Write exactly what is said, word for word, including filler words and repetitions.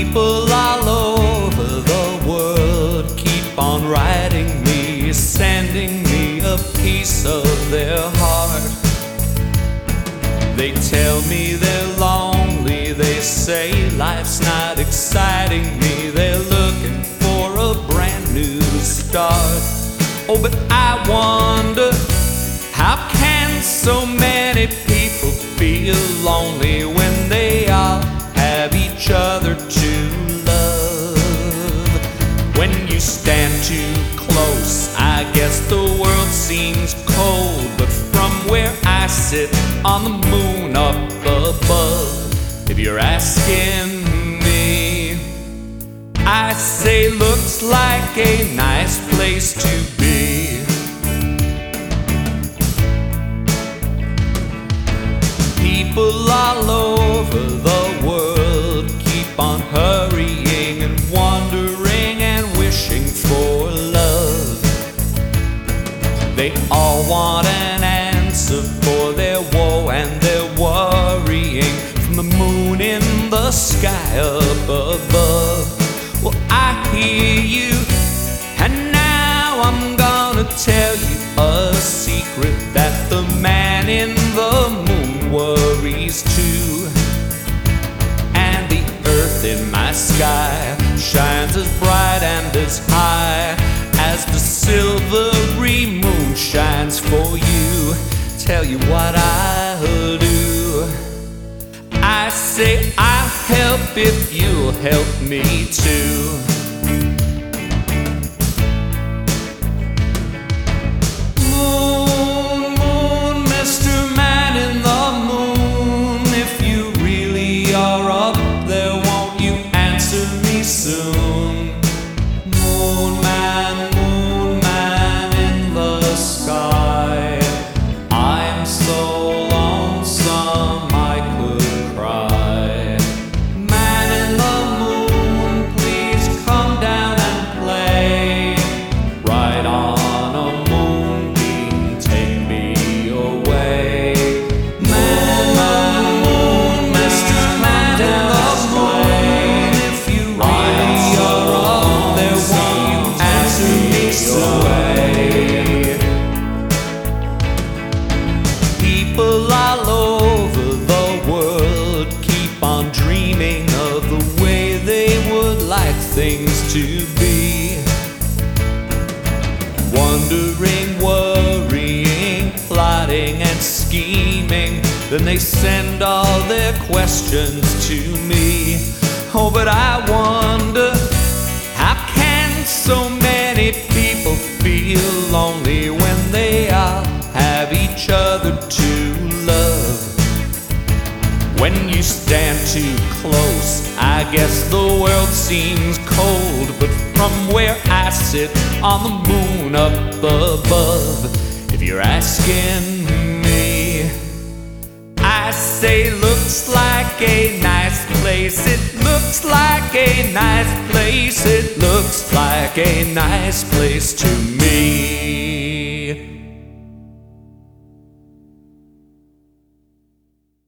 People all over the world keep on writing me, sending me a piece of their heart. They tell me they're lonely, they say life's not exciting me, they're looking for a brand new start. Oh, but I wonder, how can so many people feel lonely when they all have each other to love? When you stand too close, I guess the world seems cold, but from where I sit on the moon up above, if you're asking me, I say looks like a nice place to be. People all over the world keep on hurrying and wondering and wishing for love. They all want an answer for their woe and their worrying from the moon in the sky up above. Well, I hear you, and now I'm gonna tell you a secret that the man in the moon worries too. And the earth in my sky shines as bright and as high as the silvery moon shines for you. Tell you what I'll do, I say I'll help if you'll help me too. Moon, moon, Mister Man in the moon, if you really are up there, won't you answer me soon? Moon man, moon man in the sky, I'm so lonesome I could cry. Man in the moon, please come down and play. Right on a moonbeam, take me away. Man, man, moon, Mister Man in the moon, if you really are up there, won't you answer me away? People all over the world keep on dreaming of the way they would like things to be. Wondering, worrying, plotting and scheming, then they send all their questions to me. Oh, but I wonder, how can so many people feel lonely when they all have each other to love? When you stand too close, I guess the world seems cold, but from where I sit on the moon up above, if you're asking me, I say looks like a nice place, it looks like a nice place, it looks like a nice place to me.